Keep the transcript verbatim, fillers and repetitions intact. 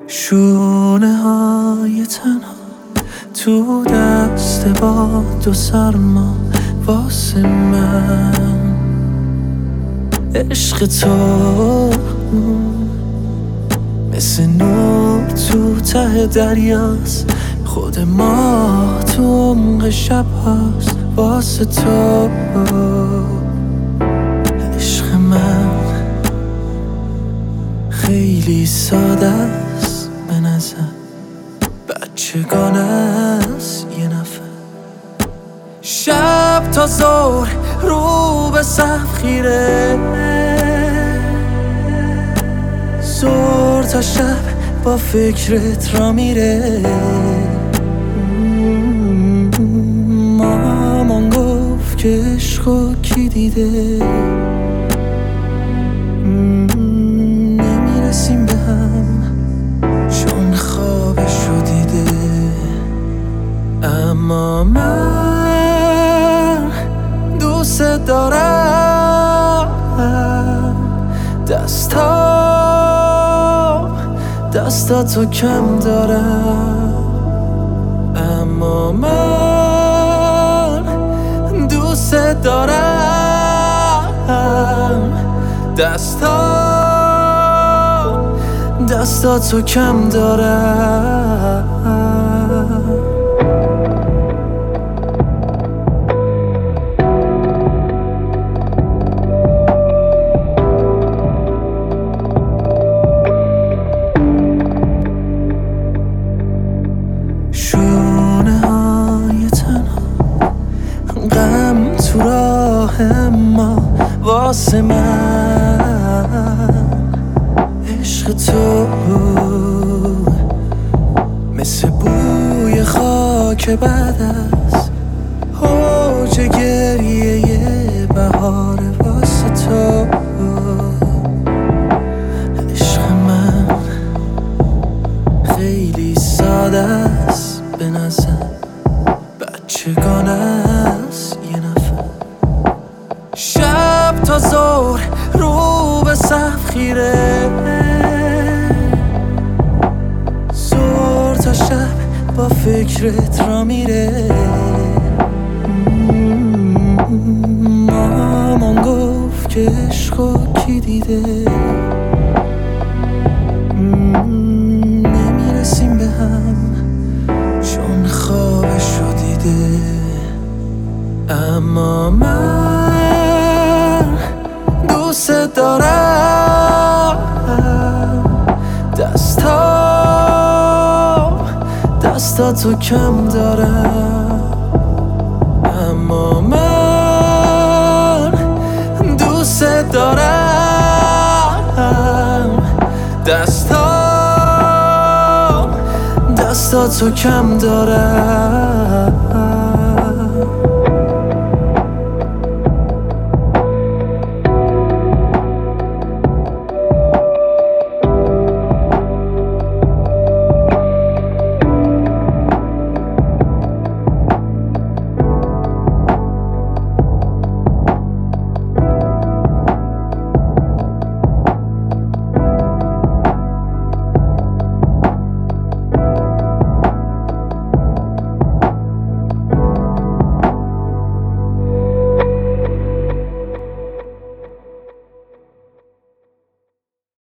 شونه های تنها تو دست با دو سرما واسه من عشق تو مثل نور تو ته دریاست، خود ما تو عمق شب هاست واسه تو. عشق من خیلی ساده است به نظر، بچگانه است یه نفر. شب تا ظهر رو به سقف خیره، ظهر تا شب با فکرت را میره. مامان گفت که عشقو کی دیده، نمیرسیم به هم چون خوابشو دیده. اما من دوست دارم، دستا دستاتو کم دارم. اما من دوست دارم، دستا دستاتو کم دارم. شونه های تنها غم تو راه ما واسه من عشق تو مثل بوی خاک بعد از اوج گریه بهار واسه تو. عشق من خیلی ساده است به نظر، بچگانه است یه نفر. شب تا ظهر رو به سقف خیره، ظهر تا شب با فکرت را میره. مامان گفت که عشقو کی دیده، نمیرسیم به هم چون خوابشو دیده. اما من دوست دارم، دستا دستاتو کم دارم. اما من دوست دارم، دستا دستاتو کم دارم.